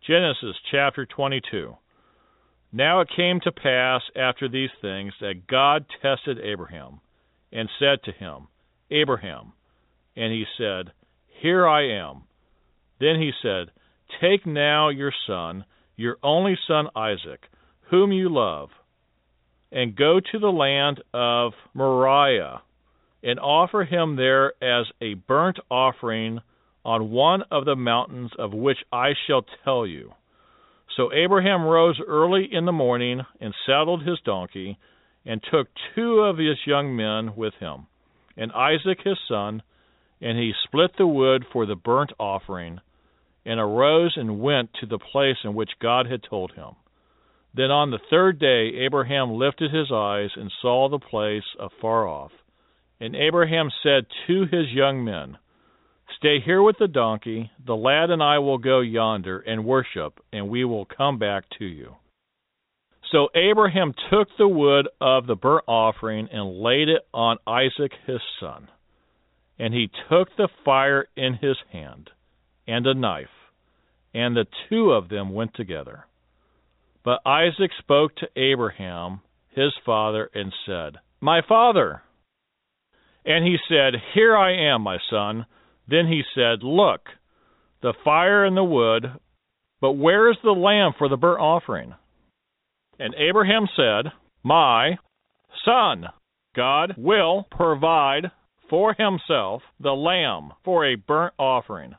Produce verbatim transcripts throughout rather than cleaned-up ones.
Genesis chapter twenty-two. Now it came to pass after these things that God tested Abraham, and said to him, Abraham. And he said, Here I am. Then he said, Take now your son, your only son Isaac, whom you love, and go to the land of Moriah, and offer him there as a burnt offering on one of the mountains of which I shall tell you. So Abraham rose early in the morning and saddled his donkey, and took two of his young men with him, and Isaac his son, and he split the wood for the burnt offering, and arose and went to the place in which God had told him. Then on the third day Abraham lifted his eyes and saw the place afar off. And Abraham said to his young men, Stay here with the donkey, the lad and I will go yonder and worship, and we will come back to you. So Abraham took the wood of the burnt offering and laid it on Isaac his son. And he took the fire in his hand, and a knife, and the two of them went together. But Isaac spoke to Abraham his father, and said, My father! And he said, Here I am, my son. Then he said, Look, the fire and the wood, but where is the lamb for the burnt offering? And Abraham said, My son, God will provide for himself the lamb for a burnt offering.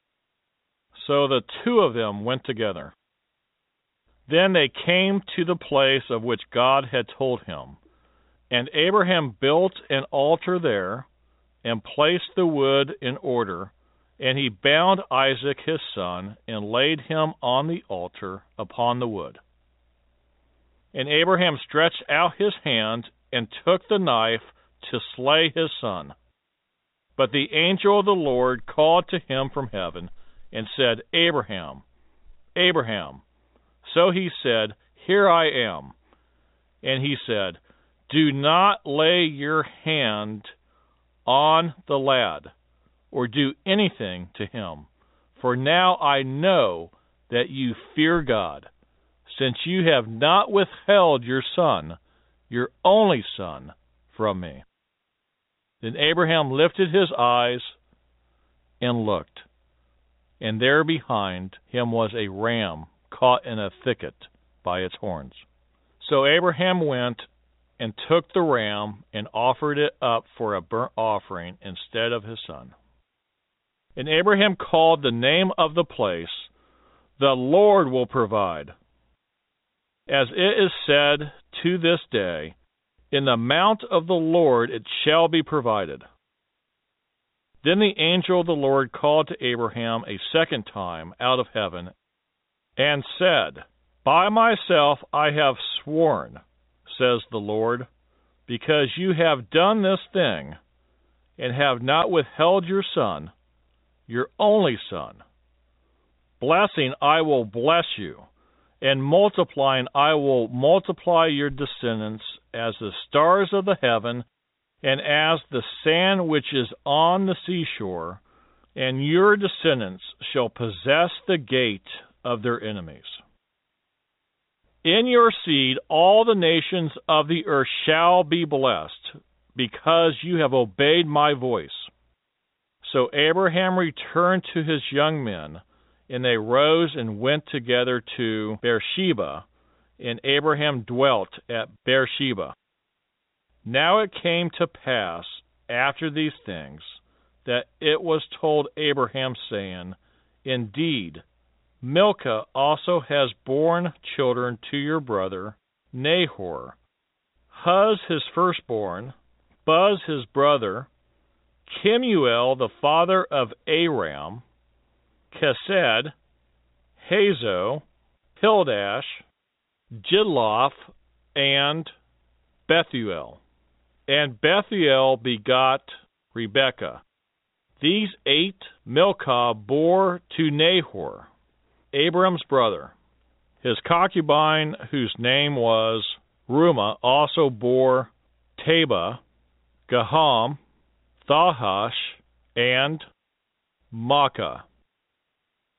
So the two of them went together. Then they came to the place of which God had told him. And Abraham built an altar there, and placed the wood in order, and he bound Isaac his son, and laid him on the altar upon the wood. And Abraham stretched out his hand, and took the knife to slay his son. But the angel of the Lord called to him from heaven, and said, Abraham, Abraham. So he said, Here I am. And he said, Do not lay your hand on the lad, or do anything to him. For now I know that you fear God, since you have not withheld your son, your only son, from me. Then Abraham lifted his eyes and looked, and there behind him was a ram caught in a thicket by its horns. So Abraham went and took the ram, and offered it up for a burnt offering instead of his son. And Abraham called the name of the place, The Lord will provide. As it is said to this day, In the mount of the Lord it shall be provided. Then the angel of the Lord called to Abraham a second time out of heaven, and said, By myself I have sworn, says the Lord, because you have done this thing, and have not withheld your son, your only son. Blessing I will bless you, and multiplying I will multiply your descendants as the stars of the heaven, and as the sand which is on the seashore, and your descendants shall possess the gate of their enemies. In your seed all the nations of the earth shall be blessed, because you have obeyed my voice. So Abraham returned to his young men, and they rose and went together to Beersheba, and Abraham dwelt at Beersheba. Now it came to pass after these things, that it was told Abraham, saying, Indeed, Milcah also has borne children to your brother Nahor, Huz his firstborn, Buz his brother, Kemuel the father of Aram, Kesed, Hazo, Pildash, Jidlaph, and Bethuel. And Bethuel begot Rebekah. These eight Milcah bore to Nahor, Abram's brother. His concubine, whose name was Reumah, also bore Tebah, Gaham, Thahash, and Maacah.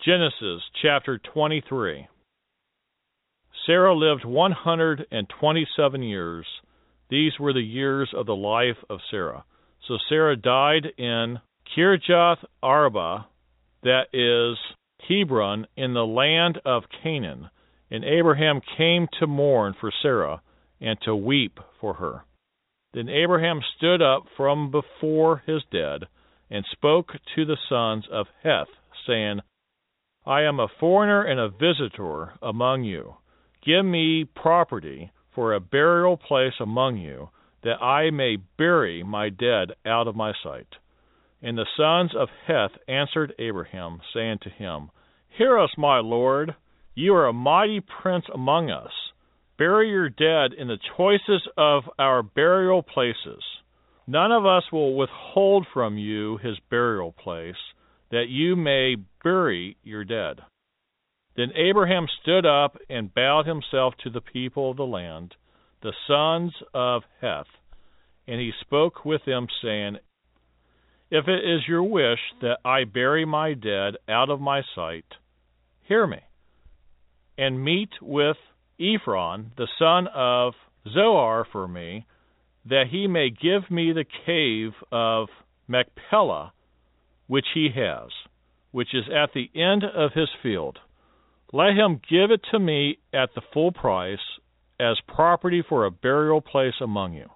Genesis chapter twenty-three. Sarah lived one hundred twenty-seven years. These were the years of the life of Sarah. So Sarah died in Kirjath Arba, that is Hebron, in the land of Canaan. And Abraham came to mourn for Sarah and to weep for her. Then Abraham stood up from before his dead and spoke to the sons of Heth, saying, I am a foreigner and a visitor among you. Give me property for a burial place among you, that I may bury my dead out of my sight. And the sons of Heth answered Abraham, saying to him, Hear us, my lord. You are a mighty prince among us. Bury your dead in the choicest of our burial places. None of us will withhold from you his burial place, that you may bury your dead. Then Abraham stood up and bowed himself to the people of the land, the sons of Heth, and he spoke with them, saying, If it is your wish that I bury my dead out of my sight, hear me, and meet with Ephron, the son of Zohar, for me, that he may give me the cave of Machpelah, which he has, which is at the end of his field. Let him give it to me at the full price, as property for a burial place among you.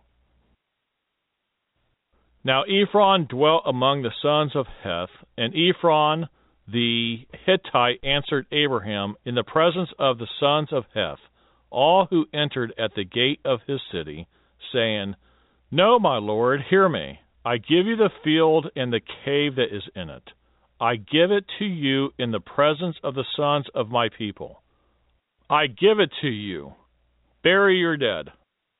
Now Ephron dwelt among the sons of Heth, and Ephron the Hittite answered Abraham in the presence of the sons of Heth, all who entered at the gate of his city, saying, No, my lord, hear me. I give you the field and the cave that is in it. I give it to you in the presence of the sons of my people. I give it to you. Bury your dead.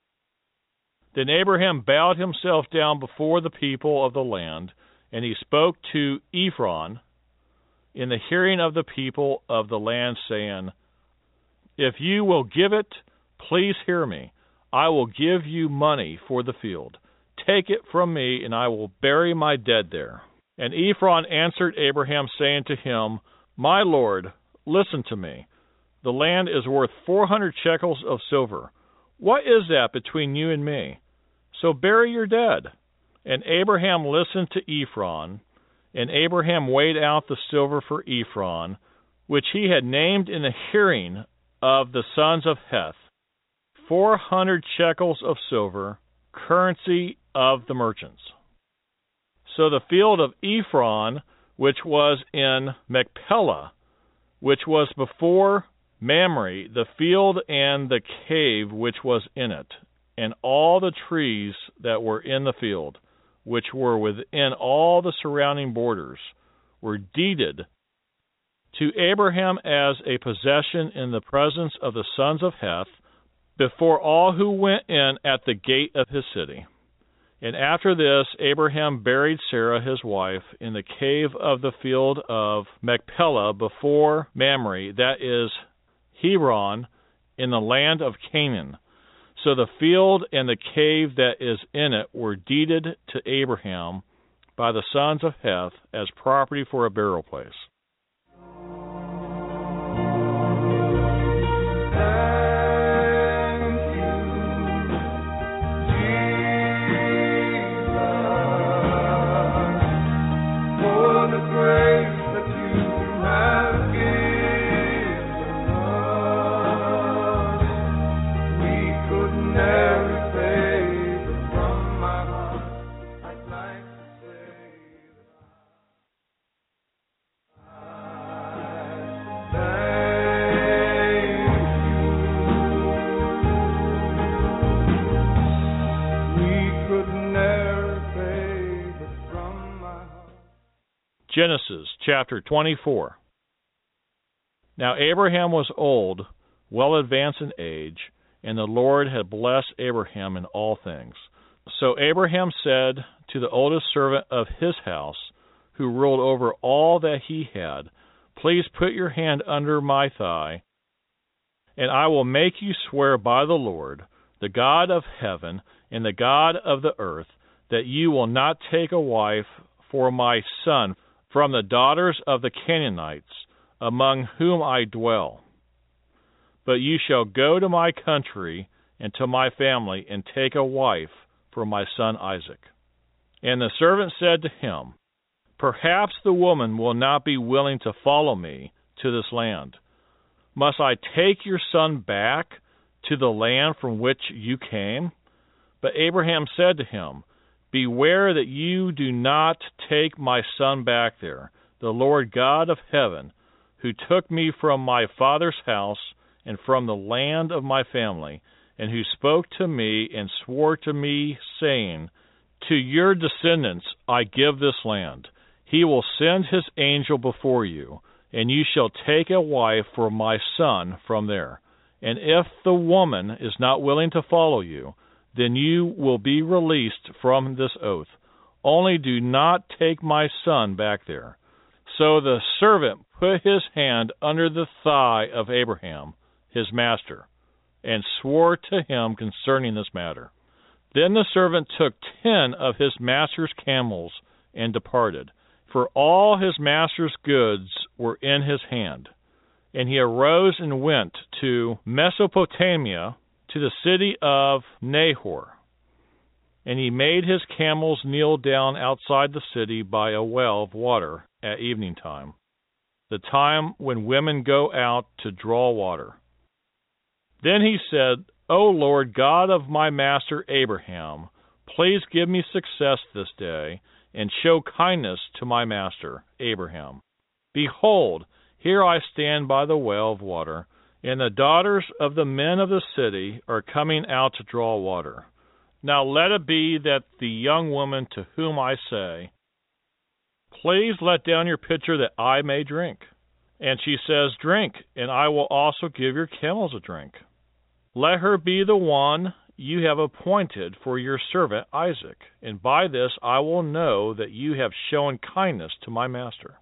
Then Abraham bowed himself down before the people of the land, and he spoke to Ephron in the hearing of the people of the land, saying, If you will give it, please hear me. I will give you money for the field. Take it from me, and I will bury my dead there. And Ephron answered Abraham, saying to him, My lord, listen to me. The land is worth four hundred shekels of silver. What is that between you and me? So bury your dead. And Abraham listened to Ephron, and Abraham weighed out the silver for Ephron, which he had named in the hearing of the sons of Heth, four hundred shekels of silver, currency of the merchants. So the field of Ephron, which was in Machpelah, which was before Mamre, the field and the cave which was in it, and all the trees that were in the field, which were within all the surrounding borders, were deeded to Abraham as a possession in the presence of the sons of Heth, before all who went in at the gate of his city. And after this, Abraham buried Sarah his wife in the cave of the field of Machpelah before Mamre, that is Hebron, in the land of Canaan. So the field and the cave that is in it were deeded to Abraham by the sons of Heth as property for a burial place. Genesis chapter twenty-four. Now Abraham was old, well advanced in age, and the Lord had blessed Abraham in all things. So Abraham said to the oldest servant of his house, who ruled over all that he had, Please put your hand under my thigh, and I will make you swear by the Lord, the God of heaven and the God of the earth, that you will not take a wife for my son from the daughters of the Canaanites, among whom I dwell. But you shall go to my country and to my family, and take a wife for my son Isaac. And the servant said to him, Perhaps the woman will not be willing to follow me to this land. Must I take your son back to the land from which you came? But Abraham said to him, Beware that you do not take my son back there. The Lord God of heaven, who took me from my father's house and from the land of my family, and who spoke to me and swore to me, saying, To your descendants I give this land. He will send his angel before you, and you shall take a wife for my son from there. And if the woman is not willing to follow you, then you will be released from this oath. Only do not take my son back there. So the servant put his hand under the thigh of Abraham, his master, and swore to him concerning this matter. Then the servant took ten of his master's camels and departed, for all his master's goods were in his hand. And he arose and went to Mesopotamia, to the city of Nahor. And he made his camels kneel down outside the city by a well of water at evening time, the time when women go out to draw water. Then he said, O Lord God of my master Abraham, please give me success this day, and show kindness to my master Abraham. Behold, here I stand by the well of water, and the daughters of the men of the city are coming out to draw water. Now let it be that the young woman to whom I say, Please let down your pitcher that I may drink. And she says, Drink, and I will also give your camels a drink. Let her be the one you have appointed for your servant Isaac, and by this I will know that you have shown kindness to my master.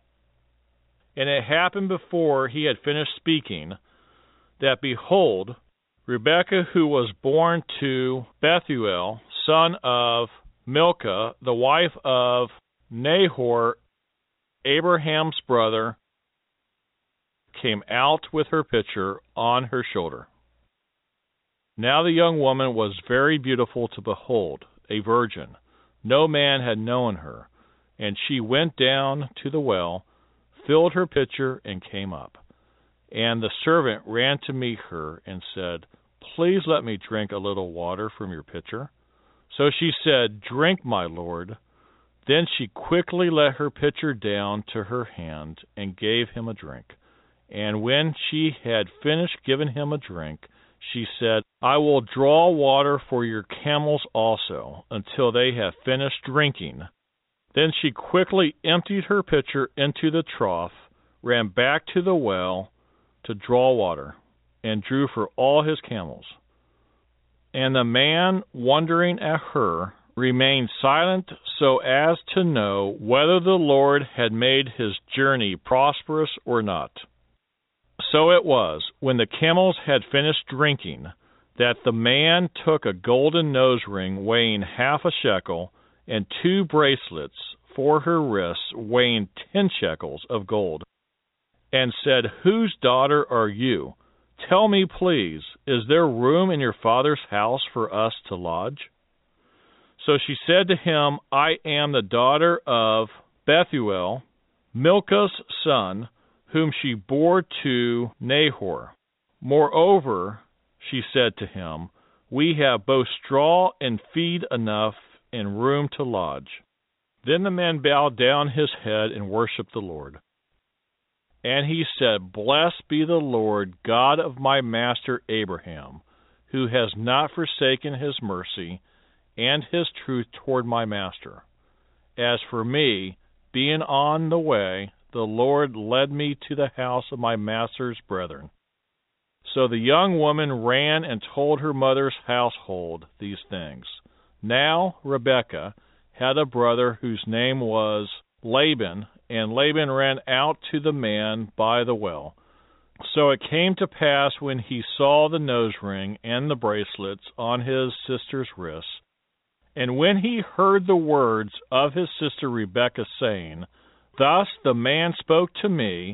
And it happened before he had finished speaking, that behold, Rebekah, who was born to Bethuel, son of Milcah, the wife of Nahor, Abraham's brother, came out with her pitcher on her shoulder. Now the young woman was very beautiful to behold, a virgin. No man had known her. And she went down to the well, filled her pitcher, and came up. And the servant ran to meet her and said, Please let me drink a little water from your pitcher. So she said, Drink, my lord. Then she quickly let her pitcher down to her hand and gave him a drink. And when she had finished giving him a drink, she said, I will draw water for your camels also, until they have finished drinking. Then she quickly emptied her pitcher into the trough, ran back to the well to draw water, and drew for all his camels. And the man, wondering at her, remained silent so as to know whether the Lord had made his journey prosperous or not. So it was, when the camels had finished drinking, that the man took a golden nose ring weighing half a shekel, and two bracelets for her wrists weighing ten shekels of gold, and said, Whose daughter are you? Tell me, please, is there room in your father's house for us to lodge? So she said to him, I am the daughter of Bethuel, Milcah's son, whom she bore to Nahor. Moreover, she said to him, We have both straw and feed enough and room to lodge. Then the man bowed down his head and worshipped the Lord. And he said, Blessed be the Lord, God of my master Abraham, who has not forsaken his mercy and his truth toward my master. As for me, being on the way, the Lord led me to the house of my master's brethren. So the young woman ran and told her mother's household these things. Now Rebekah had a brother whose name was Laban, and Laban ran out to the man by the well. So it came to pass, when he saw the nose ring and the bracelets on his sister's wrists, and when he heard the words of his sister Rebekah, saying, Thus the man spoke to me,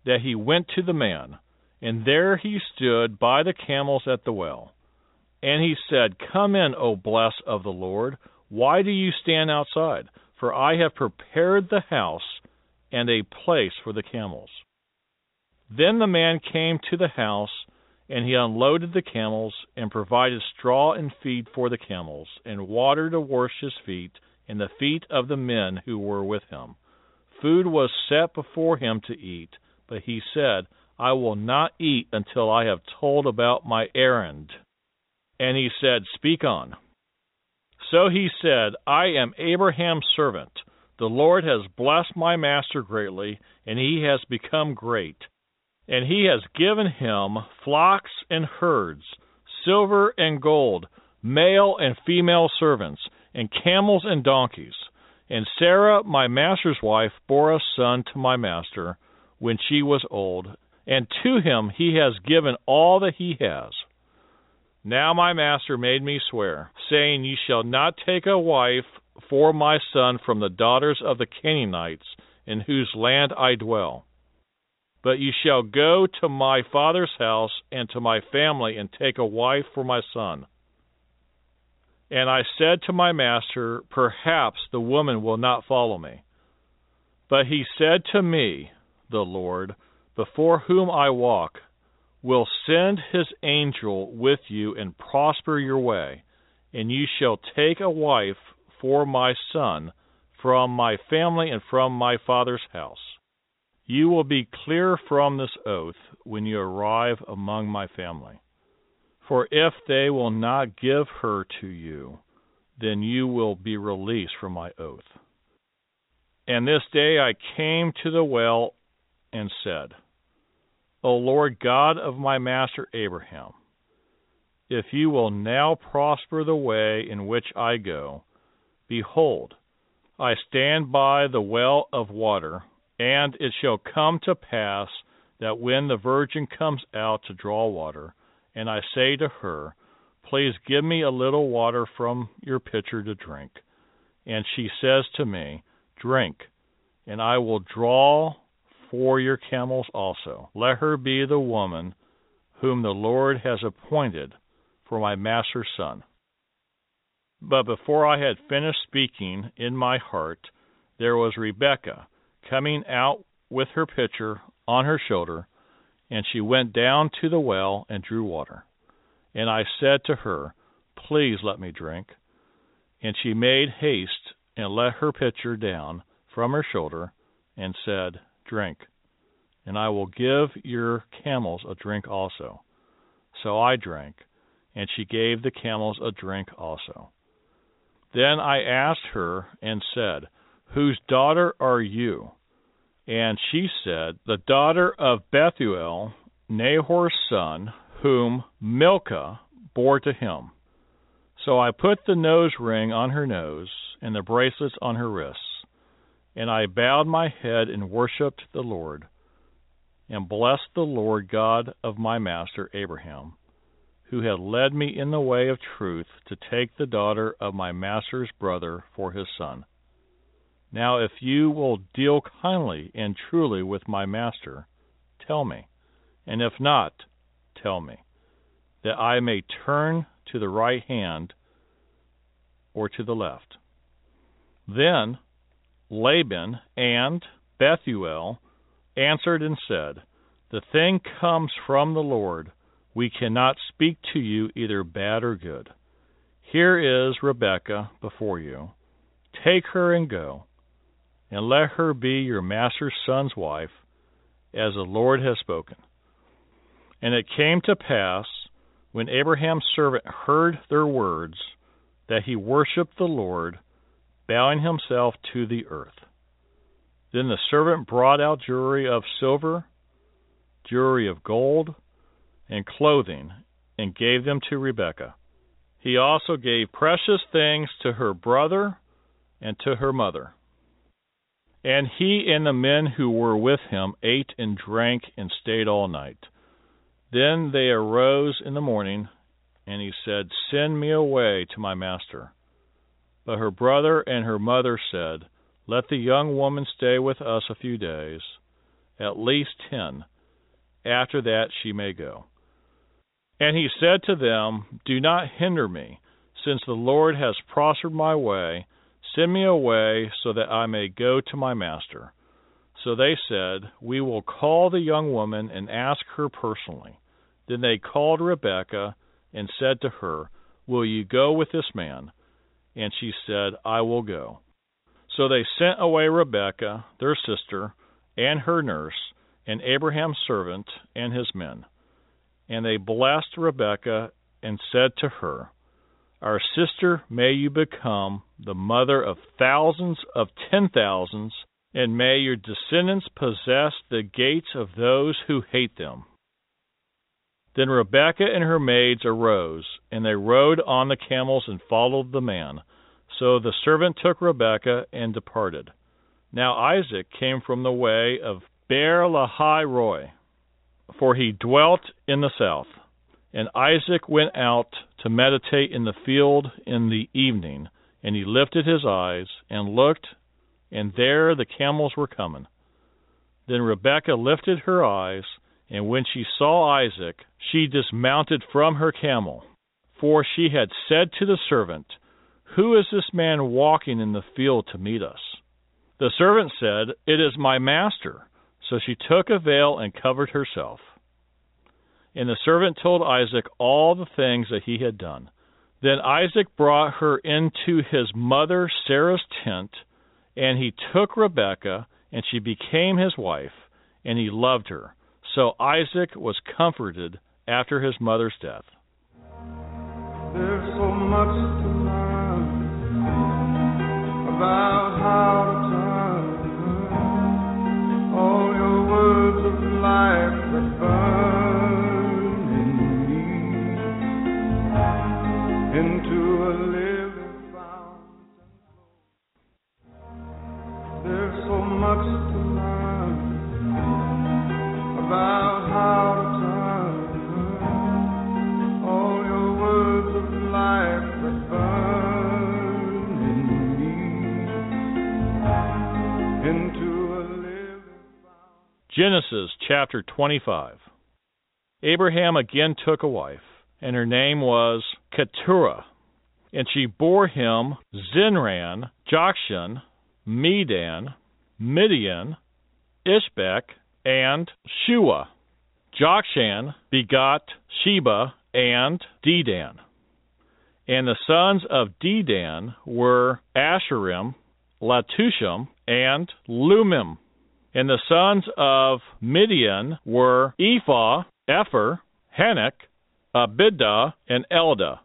that he went to the man, and there he stood by the camels at the well. And he said, Come in, O blessed of the Lord. Why do you stand outside? For I have prepared the house and a place for the camels. Then the man came to the house, and he unloaded the camels, and provided straw and feed for the camels, and water to wash his feet, and the feet of the men who were with him. Food was set before him to eat, but he said, I will not eat until I have told about my errand. And he said, Speak on. So he said, I am Abraham's servant. The Lord has blessed my master greatly, and he has become great. And he has given him flocks and herds, silver and gold, male and female servants, and camels and donkeys. And Sarah, my master's wife, bore a son to my master when she was old, and to him he has given all that he has. Now my master made me swear, saying, Ye shall not take a wife for my son from the daughters of the Canaanites, in whose land I dwell. But ye shall go to my father's house and to my family, and take a wife for my son. And I said to my master, Perhaps the woman will not follow me. But he said to me, the Lord, before whom I walk, will send his angel with you and prosper your way, and you shall take a wife for my son from my family and from my father's house. You will be clear from this oath when you arrive among my family. For if they will not give her to you, then you will be released from my oath. And this day I came to the well and said, O Lord God of my master Abraham, if you will now prosper the way in which I go, behold, I stand by the well of water, and it shall come to pass that when the virgin comes out to draw water, and I say to her, Please give me a little water from your pitcher to drink, and she says to me, Drink, and I will draw for your camels also. Let her be the woman whom the Lord has appointed for my master's son. But before I had finished speaking in my heart, there was Rebekah coming out with her pitcher on her shoulder, and she went down to the well and drew water. And I said to her, Please let me drink. And she made haste and let her pitcher down from her shoulder, and said, Drink, and I will give your camels a drink also. So I drank, and she gave the camels a drink also. Then I asked her and said, Whose daughter are you? And she said, The daughter of Bethuel, Nahor's son, whom Milcah bore to him. So I put the nose ring on her nose, and the bracelets on her wrists. And I bowed my head and worshipped the Lord, and blessed the Lord God of my master Abraham, who had led me in the way of truth to take the daughter of my master's brother for his son. Now if you will deal kindly and truly with my master, tell me, and if not, tell me, that I may turn to the right hand or to the left. Then Laban and Bethuel answered and said, The thing comes from the Lord. We cannot speak to you either bad or good. Here is Rebekah before you. Take her and go, and let her be your master's son's wife, as the Lord has spoken. And it came to pass, when Abraham's servant heard their words, that he worshipped the Lord, bowing himself to the earth. Then the servant brought out jewelry of silver, jewelry of gold, and clothing, and gave them to Rebekah. He also gave precious things to her brother and to her mother. And he and the men who were with him ate and drank and stayed all night. Then they arose in the morning, and he said, Send me away to my master. But her brother and her mother said, Let the young woman stay with us a few days, at least ten. After that she may go. And he said to them, Do not hinder me, since the Lord has prospered my way. Send me away so that I may go to my master. So they said, We will call the young woman and ask her personally. Then they called Rebekah and said to her, Will you go with this man? And she said, I will go. So they sent away Rebekah, their sister, and her nurse, and Abraham's servant and his men. And they blessed Rebekah and said to her, Our sister, may you become the mother of thousands of ten thousands, and may your descendants possess the gates of those who hate them. Then Rebekah and her maids arose, and they rode on the camels and followed the man. So the servant took Rebekah and departed. Now Isaac came from the way of Beer-lahai-roi, for he dwelt in the south. And Isaac went out to meditate in the field in the evening, and he lifted his eyes and looked, and there the camels were coming. Then Rebekah lifted her eyes, and when she saw Isaac, she dismounted from her camel. For she had said to the servant, Who is this man walking in the field to meet us? The servant said, It is my master. So she took a veil and covered herself. And the servant told Isaac all the things that he had done. Then Isaac brought her into his mother Sarah's tent, and he took Rebekah, and she became his wife, and he loved her. So Isaac was comforted after his mother's death. There's so much to learn about how to turn all your words of life that burn in me into a living fountain. There's so much to learn about how to turn all your words of life that burn in me into a living fountain. Genesis chapter twenty-five. Abraham again took a wife, and her name was Keturah, and she bore him Zinran, Jokshan, Medan, Midian, Ishbak, and Shua. Jokshan begot Sheba and Dedan. And the sons of Dedan were Asherim, Latushim, and Lumim. And the sons of Midian were Ephah, Epher, Hanok, Abidah, and Eldah.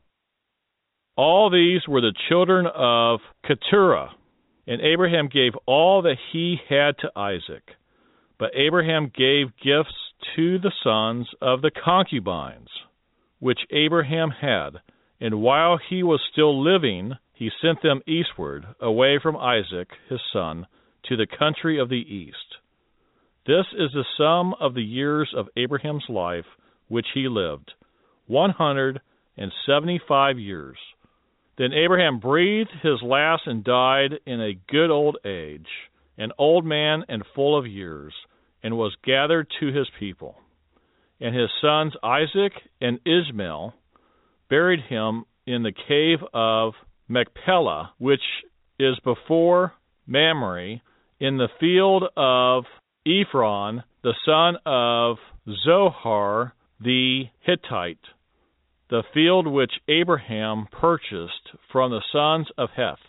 All these were the children of Keturah. And Abraham gave all that he had to Isaac. But Abraham gave gifts to the sons of the concubines, which Abraham had, and while he was still living, he sent them eastward, away from Isaac, his son, to the country of the east. This is the sum of the years of Abraham's life which he lived, one hundred and seventy-five years. Then Abraham breathed his last and died in a good old age, an old man and full of years, and was gathered to his people. And his sons Isaac and Ishmael buried him in the cave of Machpelah, which is before Mamre, in the field of Ephron, the son of Zohar the Hittite, the field which Abraham purchased from the sons of Heth.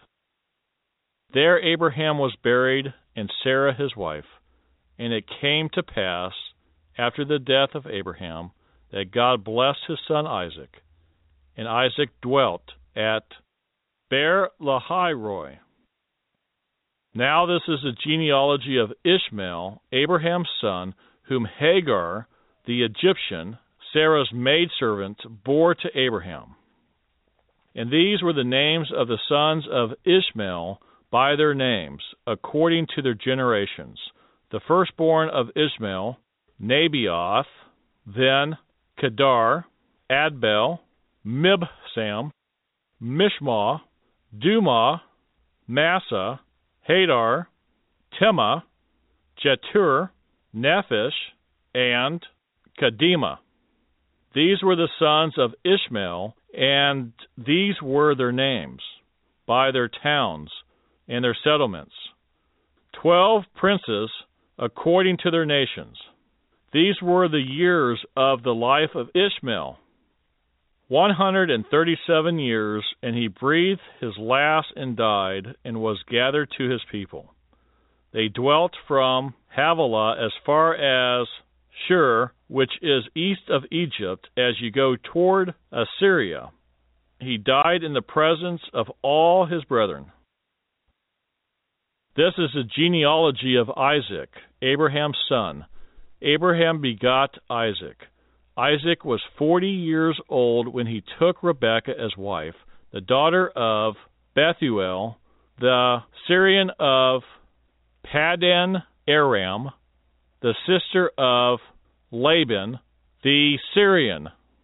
There Abraham was buried, and Sarah his wife. And it came to pass, after the death of Abraham, that God blessed his son Isaac. And Isaac dwelt at Beer-lahai-roi. Now this is the genealogy of Ishmael, Abraham's son, whom Hagar, the Egyptian, Sarah's maidservant, bore to Abraham. And these were the names of the sons of Ishmael by their names, according to their generations. The firstborn of Ishmael, Nebaioth, then Kedar, Adbel, Mibsam, Mishma, Dumah, Massa, Hadar, Tema, Jetur, Nephish, and Kedemah. These were the sons of Ishmael, and these were their names, by their towns and their settlements. Twelve princes according to their nations. These were the years of the life of Ishmael, one hundred and thirty-seven years, and he breathed his last and died, and was gathered to his people. They dwelt from Havilah as far as Shur, which is east of Egypt, as you go toward Assyria. He died in the presence of all his brethren. This is the genealogy of Isaac, Abraham's son. Abraham begot Isaac. Isaac was forty years old when he took Rebekah as wife, the daughter of Bethuel, the Syrian of Paddan Aram, the sister of Laban, the Syrian.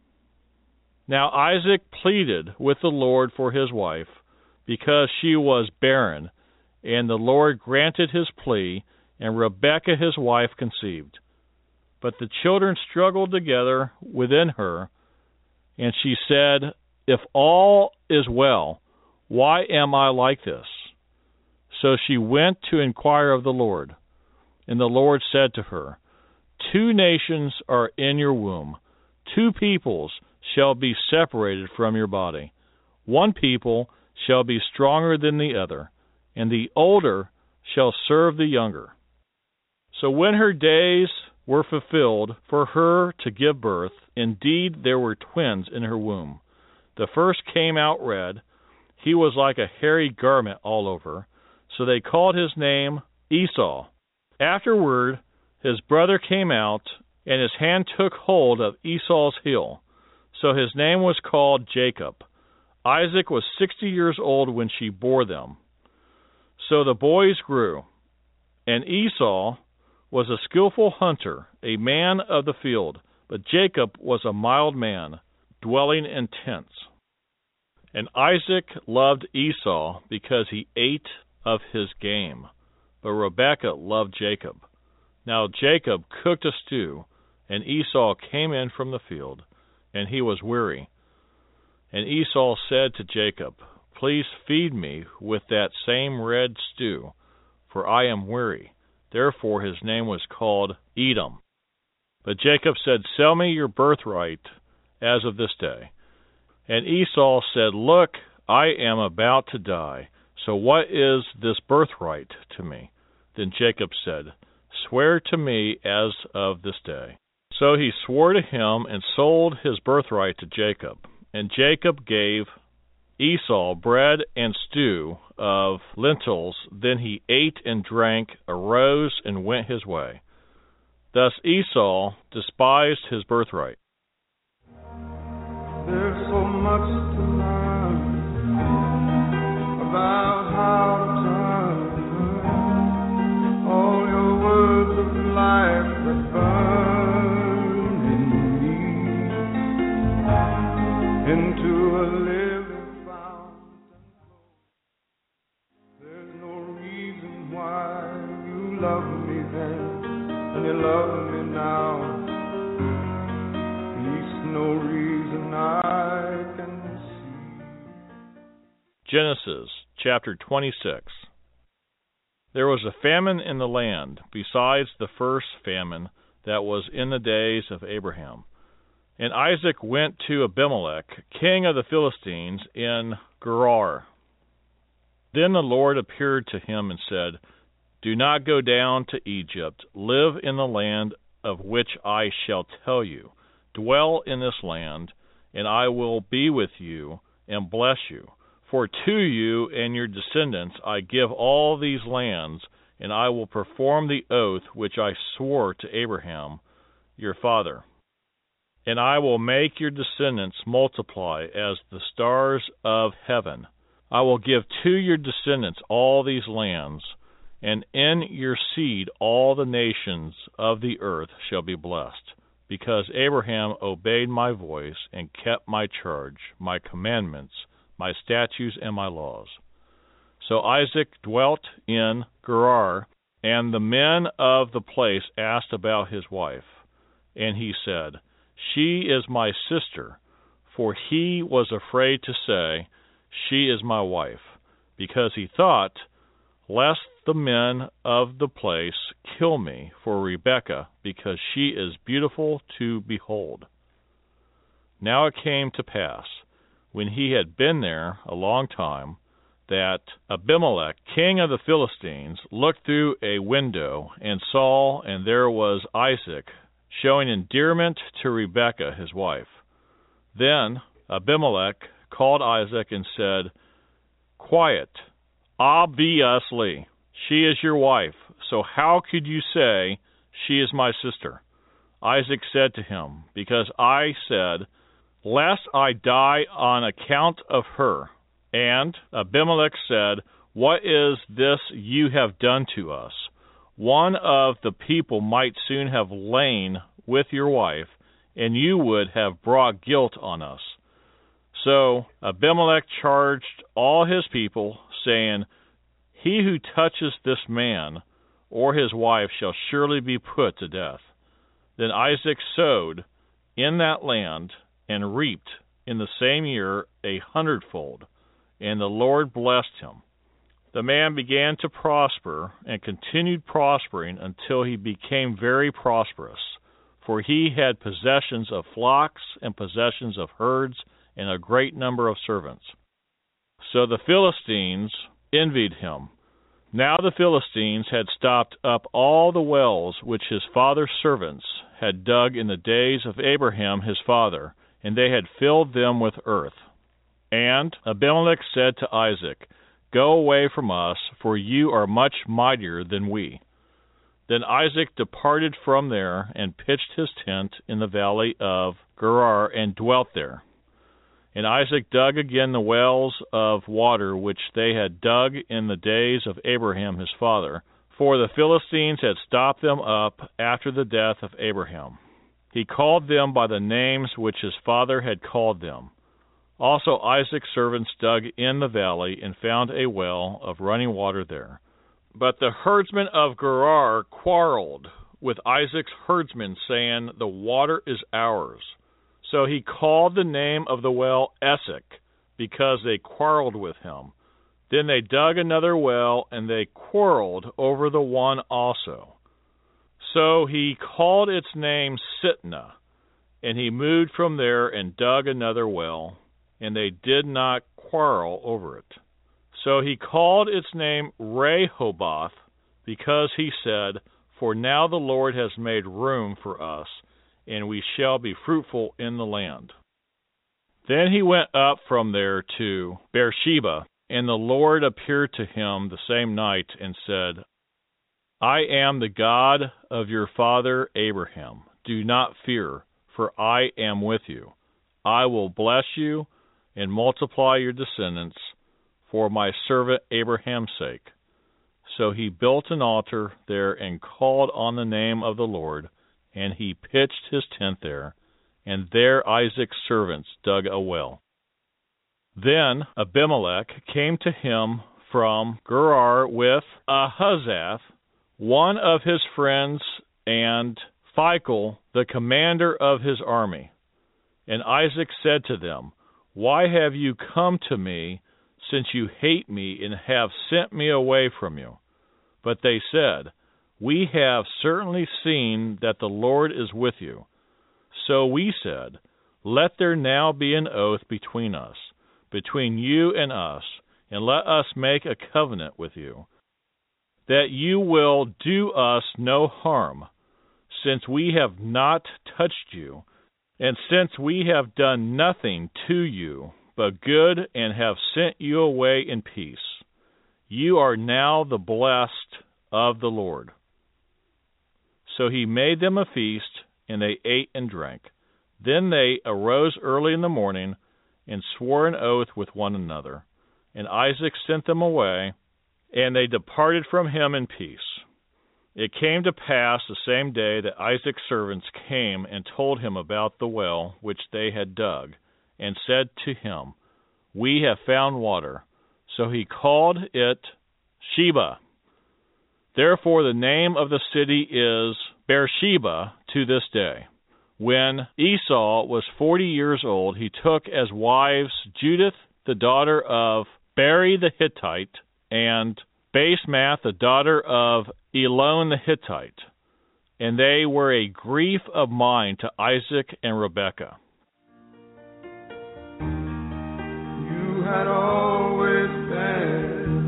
Now Isaac pleaded with the Lord for his wife, because she was barren, and the Lord granted his plea, and Rebekah his wife conceived. But the children struggled together within her, and she said, If all is well, why am I like this? So she went to inquire of the Lord. And the Lord said to her, Two nations are in your womb, two peoples shall be separated from your body. One people shall be stronger than the other, and the older shall serve the younger. So when her days were fulfilled for her to give birth, indeed there were twins in her womb. The first came out red. He was like a hairy garment all over. So they called his name Esau. Afterward, his brother came out, and his hand took hold of Esau's heel. So his name was called Jacob. Isaac was sixty years old when she bore them. So the boys grew, and Esau was a skillful hunter, a man of the field, but Jacob was a mild man, dwelling in tents. And Isaac loved Esau because he ate of his game, but Rebekah loved Jacob. Now Jacob cooked a stew, and Esau came in from the field, and he was weary. And Esau said to Jacob, Please feed me with that same red stew, for I am weary. Therefore his name was called Edom. But Jacob said, Sell me your birthright as of this day. And Esau said, Look, I am about to die, so what is this birthright to me? Then Jacob said, Swear to me as of this day. So he swore to him and sold his birthright to Jacob. And Jacob gave Esau bread and stew of lentils. Then he ate and drank, arose, and went his way. Thus Esau despised his birthright. There's so much to learn about how to turn all your words of life that burn in me into a living fountain. There's no reason why you love me then and you love me now. At least no reason I can see. Genesis chapter twenty-six. There was a famine in the land, besides the first famine that was in the days of Abraham. And Isaac went to Abimelech, king of the Philistines, in Gerar. Then the Lord appeared to him and said, Do not go down to Egypt. Live in the land of which I shall tell you. Dwell in this land, and I will be with you and bless you. For to you and your descendants I give all these lands, and I will perform the oath which I swore to Abraham, your father. And I will make your descendants multiply as the stars of heaven. I will give to your descendants all these lands, and in your seed all the nations of the earth shall be blessed, because Abraham obeyed my voice and kept my charge, my commandments, my statutes, and my laws. So Isaac dwelt in Gerar, And the men of the place asked about his wife. And he said, She is my sister. For he was afraid to say, She is my wife, because he thought, lest the men of the place kill me for Rebekah, because she is beautiful to behold. Now it came to pass, when he had been there a long time, that Abimelech, king of the Philistines, looked through a window and saw, and there was Isaac, showing endearment to Rebekah his wife. Then Abimelech called Isaac and said, Quiet, obviously, she is your wife, so how could you say, She is my sister? Isaac said to him, Because I said, Lest I die on account of her. And Abimelech said, What is this you have done to us? One of the people might soon have lain with your wife, and you would have brought guilt on us. So Abimelech charged all his people, saying, He who touches this man or his wife shall surely be put to death. Then Isaac sowed in that land and reaped in the same year a hundredfold, and the Lord blessed him. The man began to prosper and continued prospering until he became very prosperous, for he had possessions of flocks and possessions of herds and a great number of servants. So the Philistines envied him. Now the Philistines had stopped up all the wells which his father's servants had dug in the days of Abraham his father, and they had filled them with earth. And Abimelech said to Isaac, Go away from us, for you are much mightier than we. Then Isaac departed from there and pitched his tent in the valley of Gerar and dwelt there. And Isaac dug again the wells of water which they had dug in the days of Abraham his father, for the Philistines had stopped them up after the death of Abraham. He called them by the names which his father had called them. Also Isaac's servants dug in the valley and found a well of running water there. But the herdsmen of Gerar quarreled with Isaac's herdsmen, saying, The water is ours. So he called the name of the well Esek, because they quarreled with him. Then they dug another well, and they quarreled over the one also. So he called its name Sitnah, and he moved from there and dug another well, and they did not quarrel over it. So he called its name Rehoboth, because he said, For now the Lord has made room for us, and we shall be fruitful in the land. Then he went up from there to Beersheba, and the Lord appeared to him the same night and said, I am the God of your father Abraham. Do not fear, for I am with you. I will bless you and multiply your descendants for my servant Abraham's sake. So he built an altar there and called on the name of the Lord, and he pitched his tent there, and there Isaac's servants dug a well. Then Abimelech came to him from Gerar with Ahazath, one of his friends, and Phicol, the commander of his army. And Isaac said to them, Why have you come to me, since you hate me and have sent me away from you? But they said, We have certainly seen that the Lord is with you. So we said, Let there now be an oath between us, between you and us, and let us make a covenant with you, that you will do us no harm, since we have not touched you, and since we have done nothing to you but good, and have sent you away in peace. You are now the blessed of the Lord. So he made them a feast, and they ate and drank. Then they arose early in the morning, and swore an oath with one another. And Isaac sent them away, and they departed from him in peace. It came to pass the same day that Isaac's servants came and told him about the well which they had dug, and said to him, We have found water. So he called it Sheba. Therefore the name of the city is Beersheba to this day. When Esau was forty years old, he took as wives Judith, the daughter of Beri the Hittite, and Basemath, the daughter of Elon the Hittite. And they were a grief of mind to Isaac and Rebekah. You had always been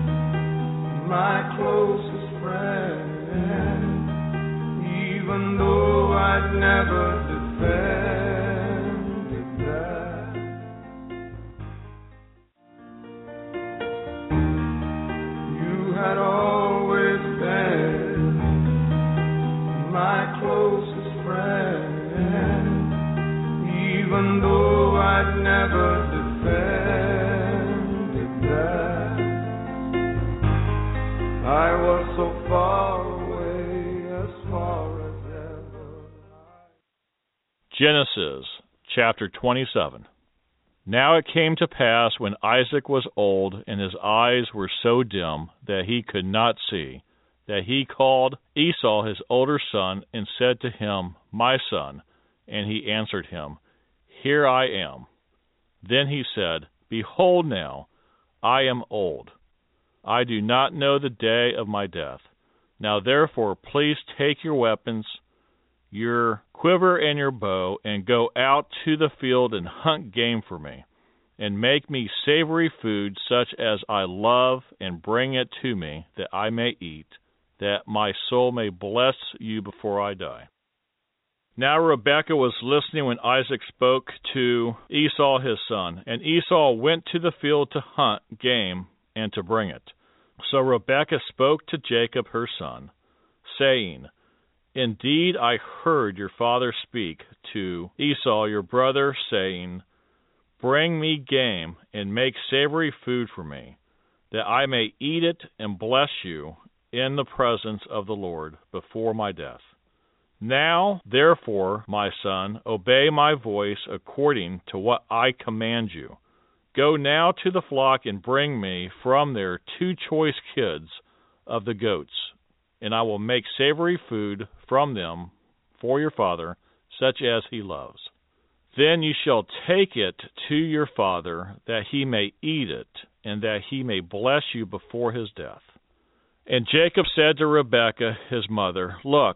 my closest friend, even though I'd never defended that. You had always been my closest friend, even though I'd never defended that. I was so far away, as far as ever. Genesis chapter twenty-seven. Now it came to pass when Isaac was old and his eyes were so dim that he could not see, that he called Esau his older son and said to him, My son. And he answered him, Here I am. Then he said, Behold now, I am old. I do not know the day of my death. Now therefore please take your weapons, your quiver and your bow, and go out to the field and hunt game for me, and make me savory food such as I love, and bring it to me, that I may eat, that my soul may bless you before I die. Now Rebekah was listening when Isaac spoke to Esau his son, and Esau went to the field to hunt game and to bring it. So Rebekah spoke to Jacob her son, saying, Indeed I heard your father speak to Esau your brother, saying, Bring me game and make savory food for me, that I may eat it and bless you in the presence of the Lord before my death. Now, therefore, my son, obey my voice according to what I command you. Go now to the flock and bring me from there two choice kids of the goats, and I will make savory food from them for your father, such as he loves. Then you shall take it to your father, that he may eat it, and that he may bless you before his death. And Jacob said to Rebekah his mother, Look,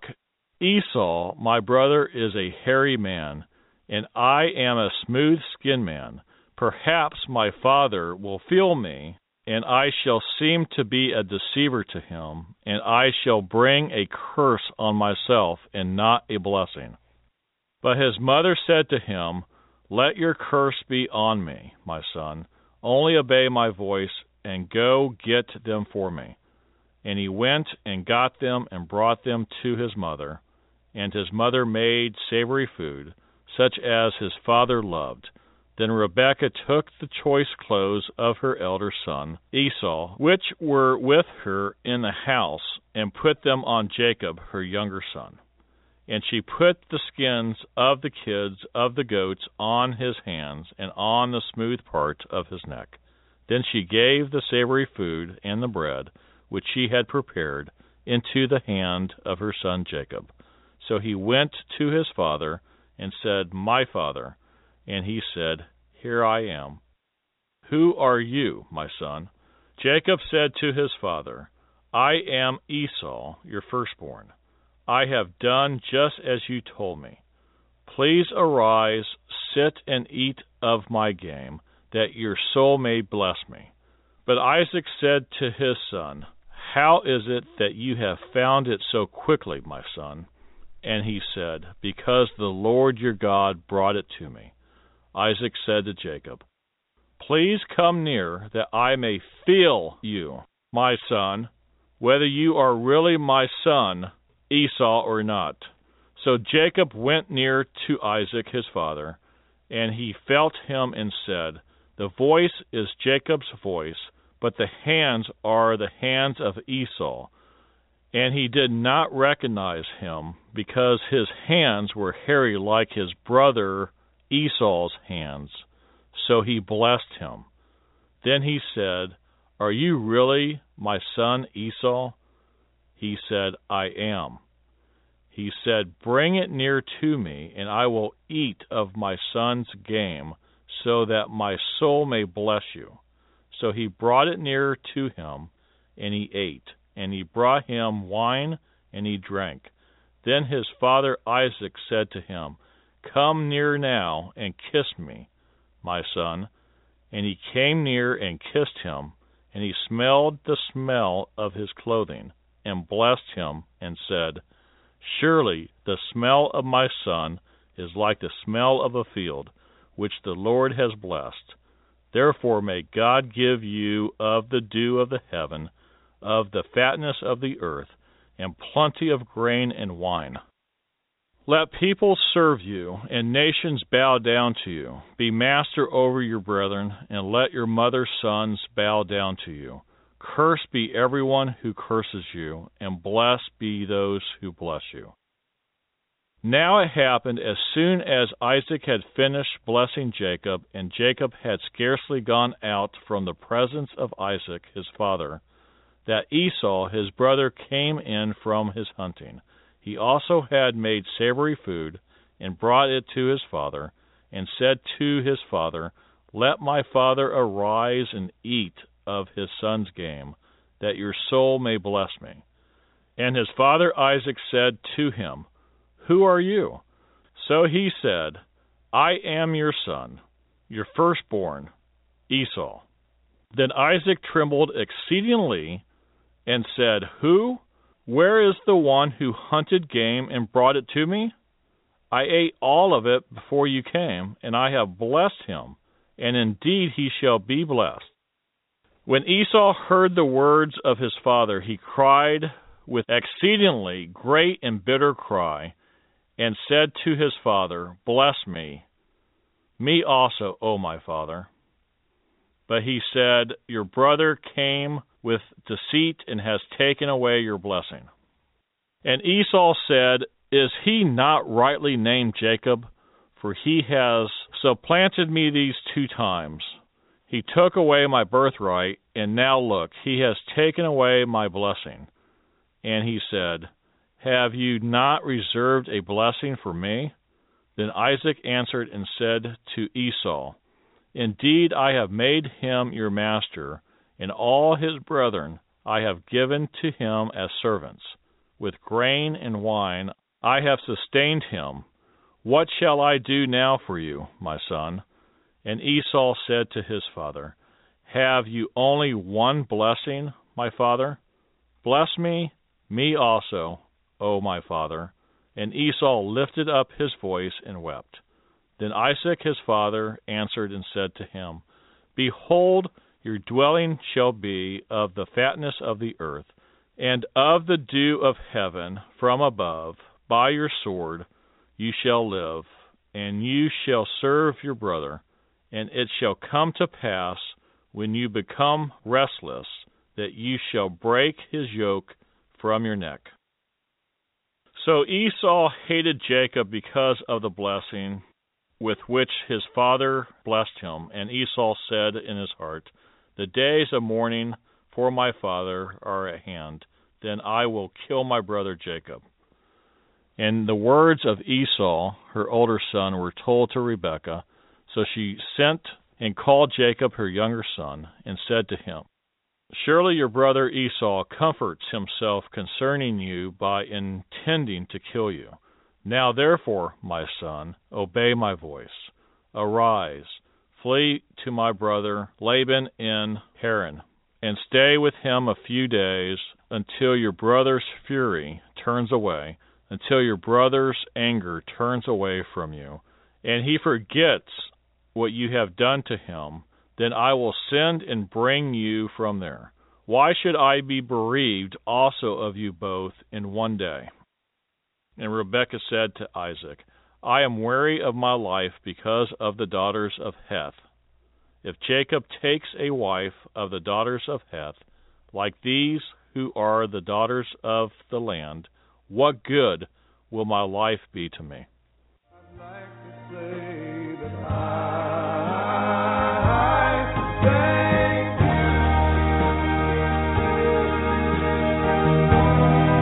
Esau, my brother, is a hairy man, and I am a smooth-skinned man. Perhaps my father will feel me, and I shall seem to be a deceiver to him, and I shall bring a curse on myself and not a blessing. But his mother said to him, Let your curse be on me, my son. Only obey my voice, and go get them for me. And he went and got them and brought them to his mother. And his mother made savory food, such as his father loved. Then Rebekah took the choice clothes of her elder son, Esau, which were with her in the house, and put them on Jacob, her younger son. And she put the skins of the kids of the goats on his hands and on the smooth part of his neck. Then she gave the savory food and the bread, which she had prepared, into the hand of her son Jacob. So he went to his father and said, My father. And he said, Here I am. Who are you, my son? Jacob said to his father, I am Esau, your firstborn. I have done just as you told me. Please arise, sit and eat of my game, that your soul may bless me. But Isaac said to his son, How is it that you have found it so quickly, my son? And he said, Because the Lord your God brought it to me. Isaac said to Jacob, Please come near, that I may feel you, my son, whether you are really my son, Esau, or not. So Jacob went near to Isaac his father, and he felt him and said, The voice is Jacob's voice, but the hands are the hands of Esau. And he did not recognize him, because his hands were hairy like his brother Esau's hands. So he blessed him. Then he said, Are you really my son Esau? He said, I am. He said, bring it near to me, and I will eat of my son's game, so that my soul may bless you. So he brought it near to him, and he ate. And he brought him wine, and he drank. Then his father Isaac said to him, come near now, and kiss me, my son. And he came near and kissed him, and he smelled the smell of his clothing, and blessed him, and said, surely the smell of my son is like the smell of a field, which the Lord has blessed. Therefore may God give you of the dew of the heaven, of the fatness of the earth, and plenty of grain and wine. Let people serve you, and nations bow down to you. Be master over your brethren, and let your mother's sons bow down to you. Cursed be everyone who curses you, and blessed be those who bless you. Now it happened, as soon as Isaac had finished blessing Jacob, and Jacob had scarcely gone out from the presence of Isaac his father, that Esau his brother came in from his hunting. He also had made savory food, and brought it to his father, and said to his father, let my father arise and eat of his son's game, that your soul may bless me. And his father Isaac said to him, who are you? So he said, I am your son, your firstborn, Esau. Then Isaac trembled exceedingly, and said, who? Where is the one who hunted game and brought it to me? I ate all of it before you came, and I have blessed him, and indeed he shall be blessed. When Esau heard the words of his father, he cried with exceedingly great and bitter cry, and said to his father, bless me, me also, O my father. But he said, your brother came with deceit and has taken away your blessing. And Esau said, is he not rightly named Jacob? For he has supplanted me these two times. He took away my birthright, and now look, he has taken away my blessing. And he said, have you not reserved a blessing for me? Then Isaac answered and said to Esau, indeed, I have made him your master, and all his brethren I have given to him as servants. With grain and wine I have sustained him. What shall I do now for you, my son? And Esau said to his father, have you only one blessing, my father? Bless me, me also, O my father. And Esau lifted up his voice and wept. Then Isaac his father answered and said to him, behold, your dwelling shall be of the fatness of the earth, and of the dew of heaven from above. By your sword you shall live, and you shall serve your brother. And it shall come to pass, when you become restless, that you shall break his yoke from your neck. So Esau hated Jacob because of the blessing with which his father blessed him. And Esau said in his heart, the days of mourning for my father are at hand. Then I will kill my brother Jacob. And the words of Esau, her older son, were told to Rebekah. So she sent and called Jacob her younger son, and said to him, surely your brother Esau comforts himself concerning you by intending to kill you. Now therefore, my son, obey my voice. Arise, flee to my brother Laban in Haran, and stay with him a few days, until your brother's fury turns away, until your brother's anger turns away from you, and he forgets what you have done to him. Then I will send and bring you from there. Why should I be bereaved also of you both in one day? And Rebekah said to Isaac, I am weary of my life because of the daughters of Heth. If Jacob takes a wife of the daughters of Heth, like these who are the daughters of the land, what good will my life be to me? I'd like to say that I thank you.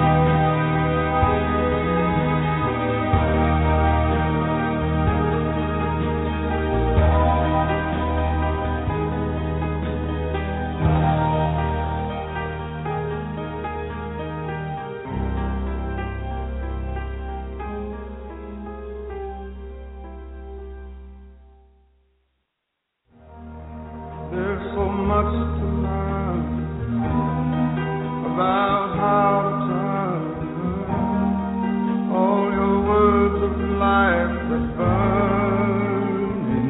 There's so much to learn about how to turn all your words of life that burn in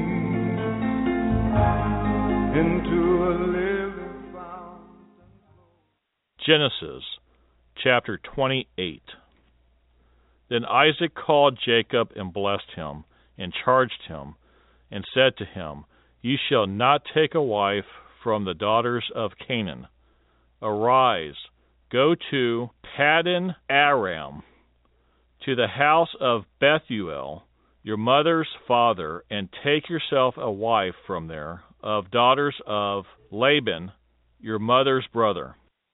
me into a living fountain. Genesis chapter twenty-eight. Then Isaac called Jacob and blessed him, and charged him, and said to him, "You shall not take a wife from the daughters of Canaan. Arise, go to Paddan Aram, to the house of Bethuel, your mother's father, and take yourself a wife from there, of daughters of Laban, your mother's brother.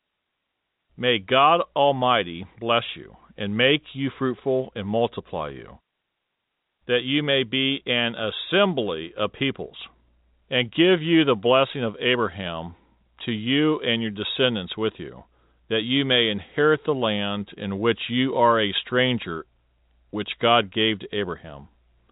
May God Almighty bless you, and make you fruitful, and multiply you, that you may be an assembly of peoples, and give you the blessing of Abraham to you and your descendants with you, that you may inherit the land in which you are a stranger, which God gave to Abraham."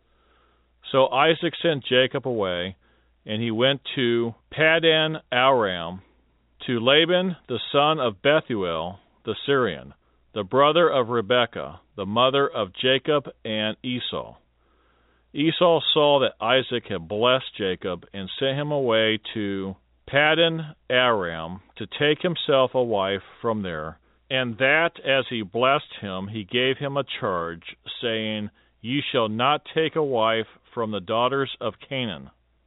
So Isaac sent Jacob away, and he went to Paddan Aram, to Laban the son of Bethuel the Syrian, the brother of Rebekah, the mother of Jacob and Esau. Esau saw that Isaac had blessed Jacob, and sent him away to Paddan Aram to take himself a wife from there, and that as he blessed him, he gave him a charge, saying, "You shall not take a wife from the daughters of Canaan."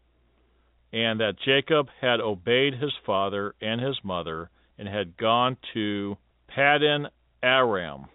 And that Jacob had obeyed his father and his mother, and had gone to Paddan Aram.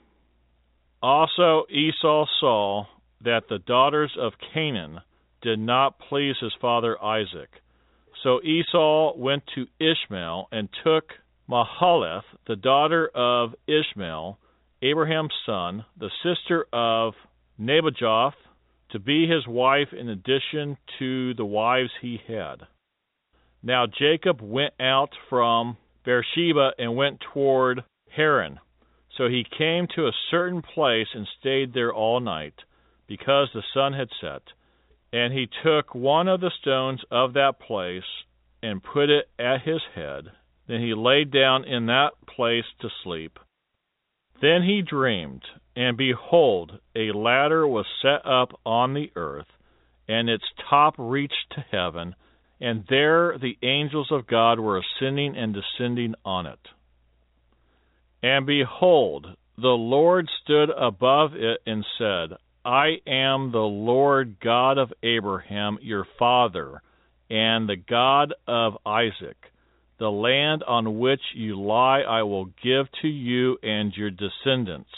Also Esau saw that the daughters of Canaan did not please his father Isaac. So Esau went to Ishmael, and took Mahalath, the daughter of Ishmael, Abraham's son, the sister of Nebajoth, to be his wife in addition to the wives he had. Now Jacob went out from Beersheba and went toward Haran. So he came to a certain place and stayed there all night, because the sun had set. And he took one of the stones of that place and put it at his head. Then he lay down in that place to sleep. Then he dreamed, and behold, a ladder was set up on the earth, and its top reached to heaven, and there the angels of God were ascending and descending on it. And behold, the Lord stood above it and said, "I am the Lord God of Abraham your father, and the God of Isaac. The land on which you lie I will give to you and your descendants.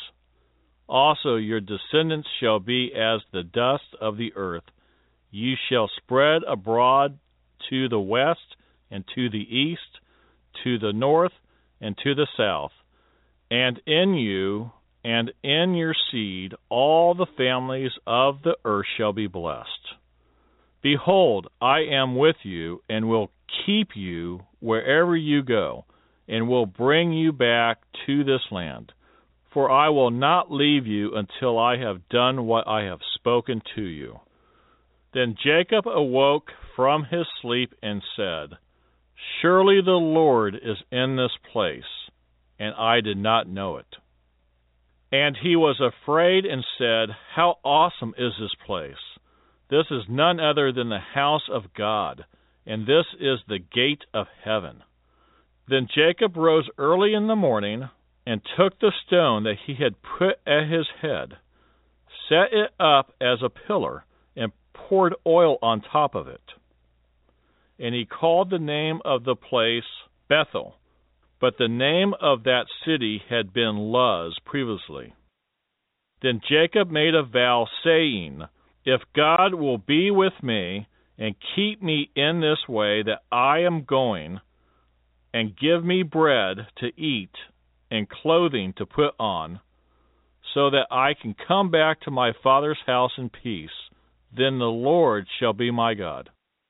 Also your descendants shall be as the dust of the earth. You shall spread abroad to the west and to the east, to the north and to the south. And in you and in your seed all the families of the earth shall be blessed. Behold, I am with you, and will keep you wherever you go, and will bring you back to this land. For I will not leave you until I have done what I have spoken to you." Then Jacob awoke from his sleep and said, "Surely the Lord is in this place, and I did not know it." And he was afraid and said, "How awesome is this place! This is none other than the house of God, and this is the gate of heaven." Then Jacob rose early in the morning, and took the stone that he had put at his head, set it up as a pillar, and poured oil on top of it. And he called the name of the place Bethel, but the name of that city had been Luz previously. Then Jacob made a vow, saying, "If God will be with me, and keep me in this way that I am going, and give me bread to eat, and clothing to put on, so that I can come back to my father's house in peace, then the Lord shall be my God.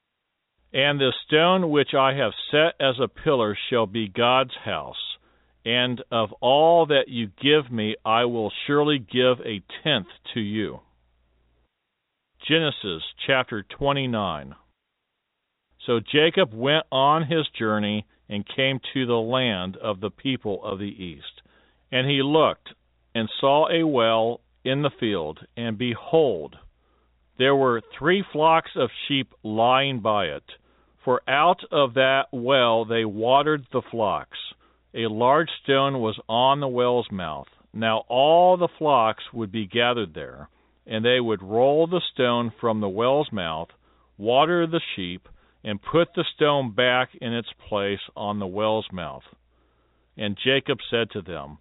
And the stone which I have set as a pillar shall be God's house, and of all that you give me I will surely give a tenth to you." Genesis chapter twenty-nine. So Jacob went on his journey and came to the land of the people of the east. And he looked and saw a well in the field, and behold, there were three flocks of sheep lying by it. For out of that well they watered the flocks. A large stone was on the well's mouth. Now all the flocks would be gathered there, and they would roll the stone from the well's mouth, water the sheep, and put the stone back in its place on the well's mouth. And Jacob said to them,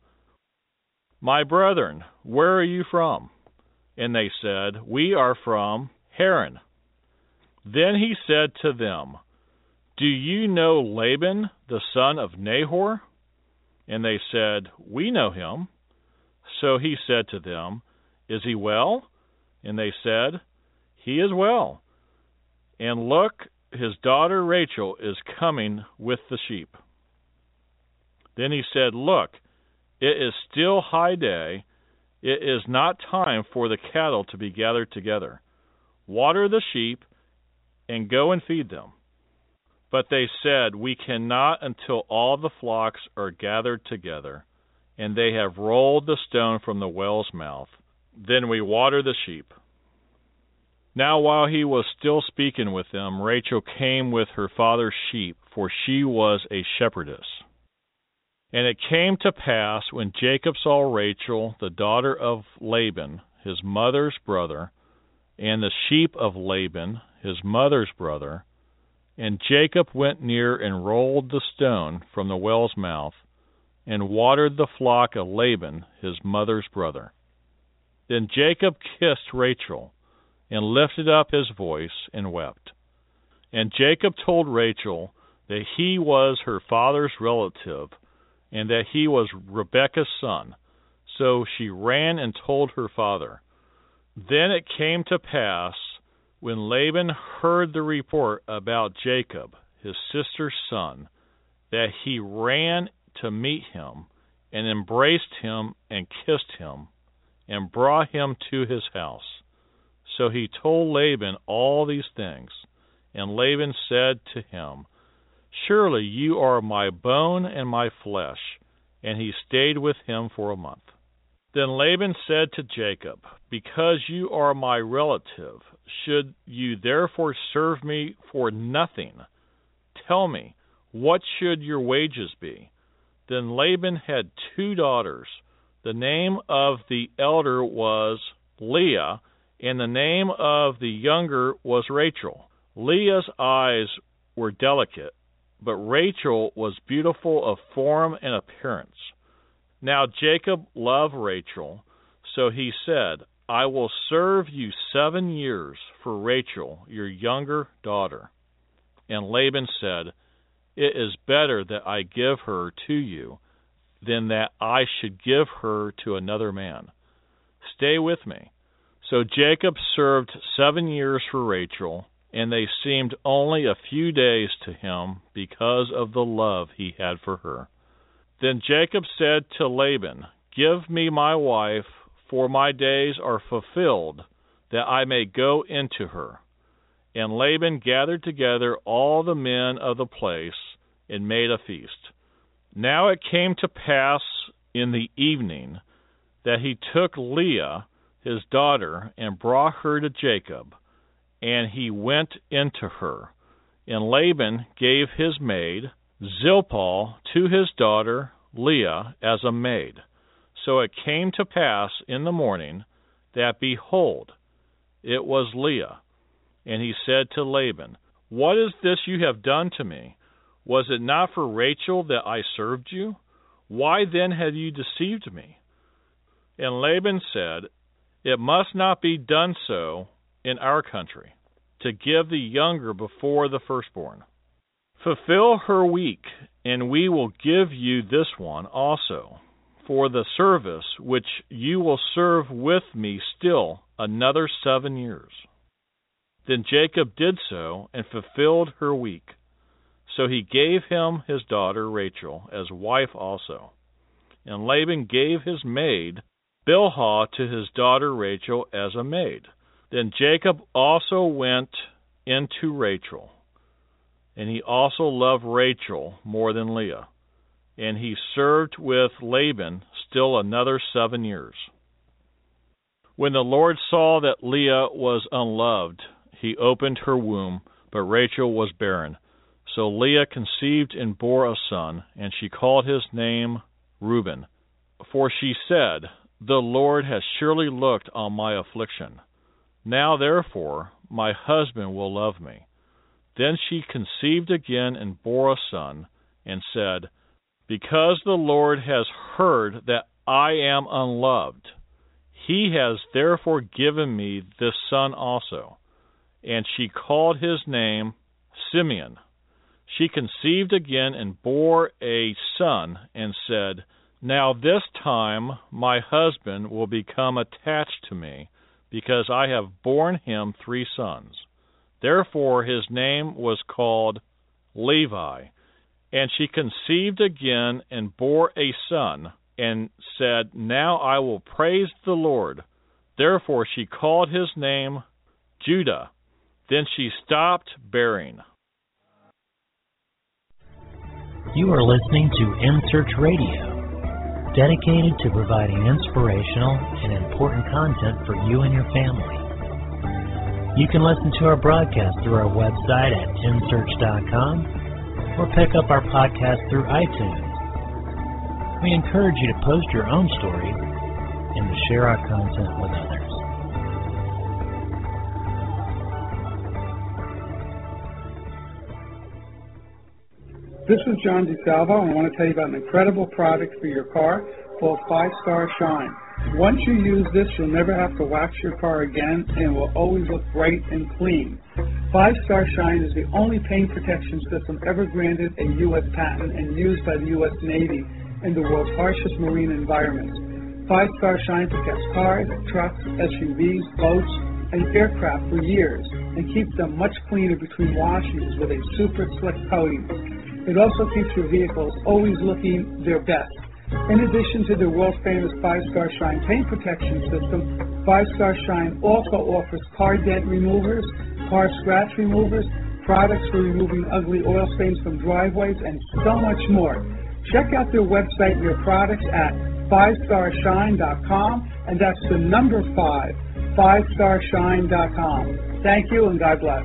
My brethren, where are you from? And they said, We are from Haran. Then he said to them, Do you know Laban, the son of Nahor? And they said, We know him. So he said to them, Is he well? And they said, He is well. And look, his daughter Rachel is coming with the sheep. Then he said, Look, it is still high day. It is not time for the cattle to be gathered together. Water the sheep and go and feed them. But they said, We cannot until all the flocks are gathered together, and they have rolled the stone from the well's mouth. Then we water the sheep. Now while he was still speaking with them, Rachel came with her father's sheep, for she was a shepherdess. And it came to pass, when Jacob saw Rachel, the daughter of Laban, his mother's brother, and the sheep of Laban, his mother's brother, and Jacob went near and rolled the stone from the well's mouth, and watered the flock of Laban, his mother's brother. Then Jacob kissed Rachel, and lifted up his voice, and wept. And Jacob told Rachel that he was her father's relative, and that he was Rebekah's son. So she ran and told her father. Then it came to pass, when Laban heard the report about Jacob, his sister's son, that he ran to meet him, and embraced him, and kissed him, and brought him to his house. So he told Laban all these things. And Laban said to him, Surely you are my bone and my flesh. And he stayed with him for a month. Then Laban said to Jacob, Because you are my relative, should you therefore serve me for nothing? Tell me, what should your wages be? Then Laban had two daughters. The name of the elder was Leah, and the name of the younger was Rachel. Leah's eyes were delicate, but Rachel was beautiful of form and appearance. Now Jacob loved Rachel, so he said, I will serve you seven years for Rachel, your younger daughter. And Laban said, It is better that I give her to you than that I should give her to another man. Stay with me. So Jacob served seven years for Rachel, and they seemed only a few days to him because of the love he had for her. Then Jacob said to Laban, Give me my wife, for my days are fulfilled, that I may go into her. And Laban gathered together all the men of the place and made a feast. Now it came to pass in the evening that he took Leah, his daughter, and brought her to Jacob, and he went into her. And Laban gave his maid, Zilpah, to his daughter Leah as a maid. So it came to pass in the morning that, behold, it was Leah. And he said to Laban, What is this you have done to me? Was it not for Rachel that I served you? Why then have you deceived me? And Laban said, It must not be done so in our country, to give the younger before the firstborn. Fulfill her week, and we will give you this one also, for the service which you will serve with me still another seven years. Then Jacob did so, and fulfilled her week. So he gave him his daughter Rachel as wife also. And Laban gave his maid Bilhah to his daughter Rachel as a maid. Then Jacob also went into Rachel. and he also loved Rachel more than Leah. And he served with Laban still another seven years. When the Lord saw that Leah was unloved, he opened her womb, but Rachel was barren. So Leah conceived and bore a son, and she called his name Reuben. For she said, "The Lord has surely looked on my affliction. Now therefore my husband will love me." Then she conceived again and bore a son, and said, "Because the Lord has heard that I am unloved, he has therefore given me this son also." And she called his name Simeon. She conceived again and bore a son, and said, "Now this time my husband will become attached to me, because I have borne him three sons." Therefore his name was called Levi. And she conceived again and bore a son, and said, "Now I will praise the Lord." Therefore she called his name Judah. Then she stopped bearing. You are listening to InSearch Radio, dedicated to providing inspirational and important content for you and your family. You can listen to our broadcast through our website at in search dot com or pick up our podcast through iTunes. We encourage you to post your own stories and to share our content with others. This is John DeSalvo, and I want to tell you about an incredible product for your car called Five Star Shine. Once you use this, you'll never have to wax your car again, and it will always look bright and clean. Five Star Shine is the only paint protection system ever granted a U S patent and used by the U S Navy in the world's harshest marine environments. Five Star Shine protects cars, trucks, S U Vs, boats, and aircraft for years and keeps them much cleaner between washes with a super slick coating. It also keeps your vehicles always looking their best. In addition to the world-famous Five Star Shine paint protection system, Five Star Shine also offers car dent removers, car scratch removers, products for removing ugly oil stains from driveways, and so much more. Check out their website and your products at five star shine dot com, and that's the number five, five star shine dot com. Thank you, and God bless.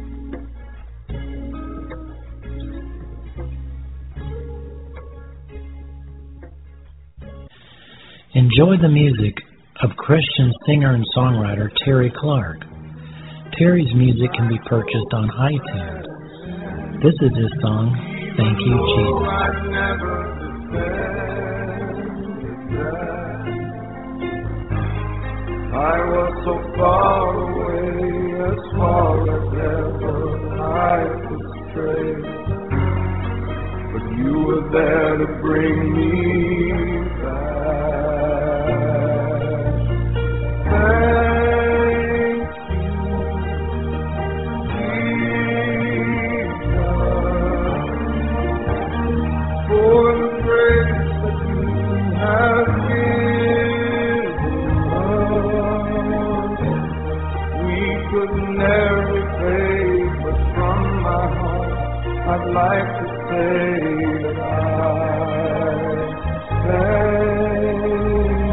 Enjoy the music of Christian singer and songwriter Terry Clark. Terry's music can be purchased on iTunes. This is his song, "Thank You, Jesus." I was so far away, as far as ever I could stray, but you were there to bring me back. Thank you, Jesus, for the grace that you have given us. We could never repay, but from my heart I'd like to say that I thank you.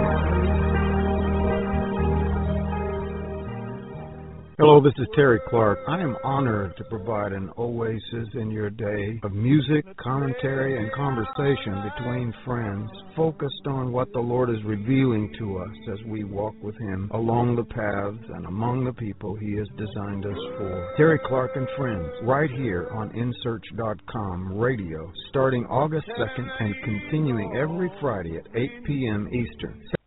Hello, this is Terry Clark. I am honored to provide an oasis in your day of music, commentary, and conversation between friends, focused on what the Lord is revealing to us as we walk with Him along the paths and among the people He has designed us for. Terry Clark and Friends, right here on in search dot com radio, starting August second and continuing every Friday at eight p.m. Eastern.